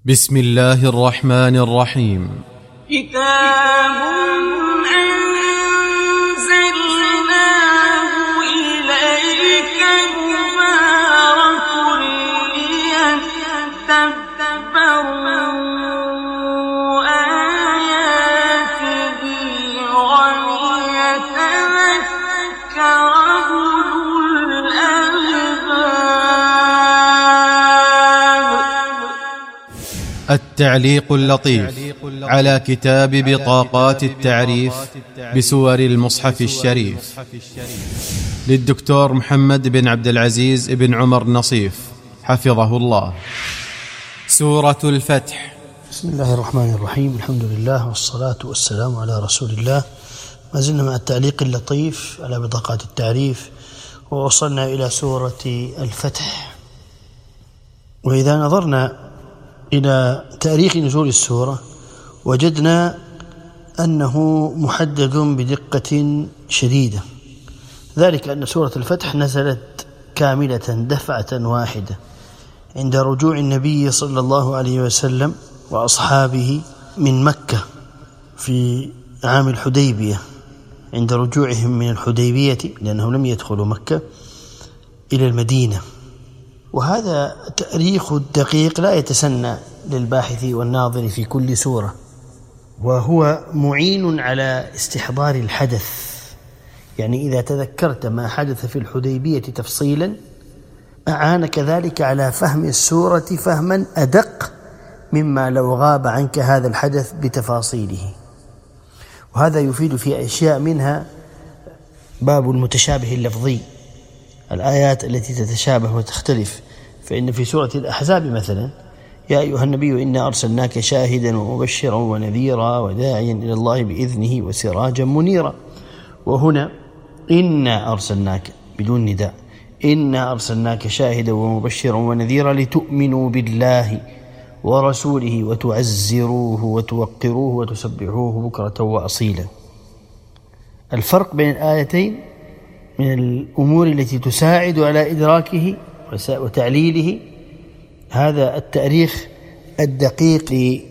بسم الله الرحمن الرحيم. كتاب أنزلناه إليك مبارك ليدبروا آياته وليتذكر أولو الألباب. التعليق اللطيف على كتاب بطاقات التعريف بسور المصحف الشريف للدكتور محمد بن عبد العزيز بن عمر نصيف حفظه الله. سورة الفتح. بسم الله الرحمن الرحيم. الحمد لله والصلاة والسلام على رسول الله. ما زلنا مع التعليق اللطيف على بطاقات التعريف، ووصلنا إلى سورة الفتح. وإذا نظرنا إلى تاريخ نزول السورة وجدنا أنه محدد بدقة شديدة، ذلك أن سورة الفتح نزلت كاملة دفعة واحدة عند رجوع النبي صلى الله عليه وسلم وأصحابه من مكة في عام الحديبية، عند رجوعهم من الحديبية لأنهم لم يدخلوا مكة إلى المدينة. وهذا تاريخ الدقيق لا يتسنى للباحث والناظر في كل سورة، وهو معين على استحضار الحدث. يعني إذا تذكرت ما حدث في الحديبية تفصيلا أعانك ذلك على فهم السورة فهما أدق مما لو غاب عنك هذا الحدث بتفاصيله. وهذا يفيد في أشياء، منها باب المتشابه اللفظي، الآيات التي تتشابه وتختلف. فإن في سورة الأحزاب مثلا: يا أيها النبي إنا أرسلناك شاهدا ومبشرا ونذيرا وداعيا إلى الله بإذنه وسراجا منيرا. وهنا إنا أرسلناك بدون نداء، إنا أرسلناك شاهدا ومبشرا ونذيرا لتؤمنوا بالله ورسوله وتعزروه وتوقروه وتسبحوه بكرة وأصيلا. الفرق بين الآيتين من الأمور التي تساعد على إدراكه وتعليله هذا التاريخ الدقيق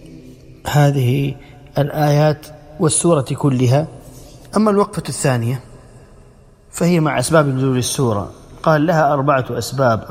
لهذه الآيات والسورة كلها. أما الوقفة الثانية فهي مع أسباب نزول السورة. قال لها 4 أسباب.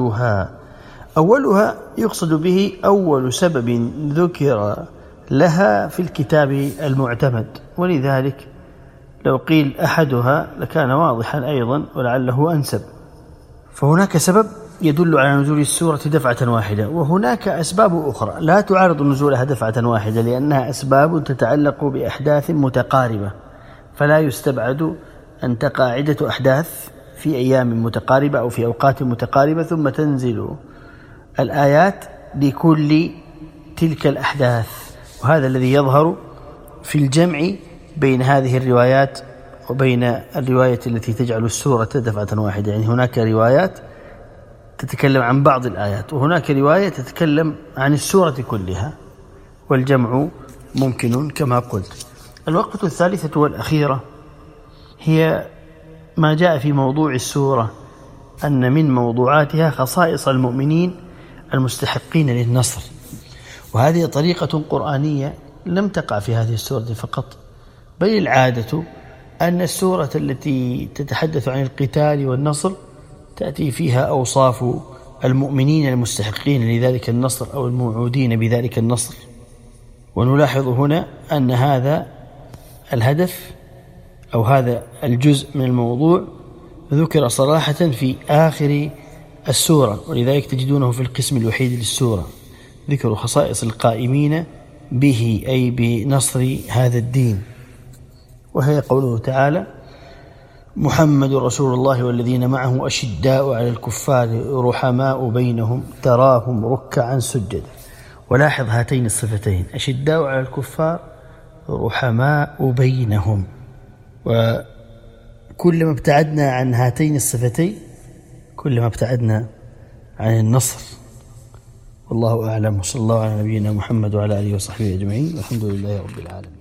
أولها يقصد به أول سبب ذكر لها في الكتاب المعتمد، ولذلك لو قيل أحدها لكان واضحا أيضا ولعله أنسب. فهناك سبب يدل على نزول السورة دفعة واحدة، وهناك أسباب أخرى لا تعارض نزولها دفعة واحدة، لأنها أسباب تتعلق بأحداث متقاربة، فلا يستبعد أن تقع عدة أحداث في أيام متقاربة أو في أوقات متقاربة ثم تنزل الآيات لكل تلك الأحداث. وهذا الذي يظهر في الجمع بين هذه الروايات وبين الرواية التي تجعل السورة دفعة واحدة. يعني هناك روايات تتكلم عن بعض الآيات، وهناك رواية تتكلم عن السورة كلها، والجمع ممكن كما قلت. الوقفة الثالثة والأخيرة هي ما جاء في موضوع السورة، أن من موضوعاتها خصائص المؤمنين المستحقين للنصر. وهذه طريقة قرآنية لم تقع في هذه السورة فقط، بل العادة أن السورة التي تتحدث عن القتال والنصر تأتي فيها أوصاف المؤمنين المستحقين لذلك النصر أو الموعودين بذلك النصر. ونلاحظ هنا أن هذا الهدف أو هذا الجزء من الموضوع ذكر صراحة في آخر السورة، ولذلك تجدونه في القسم الوحيد للسورة، ذكر خصائص القائمين به أي بنصر هذا الدين. وهي قوله تعالى: محمد رسول الله والذين معه أشداء على الكفار رحماء بينهم تراهم ركعا سجدا. ولاحظ هاتين الصفتين: أشداء على الكفار، رحماء بينهم. وكلما ابتعدنا عن هاتين الصفتين كلما ابتعدنا عن النصر. والله أعلم، وصلى الله على نبينا محمد وعلى آله وصحبه أجمعين، والحمد لله رب العالمين.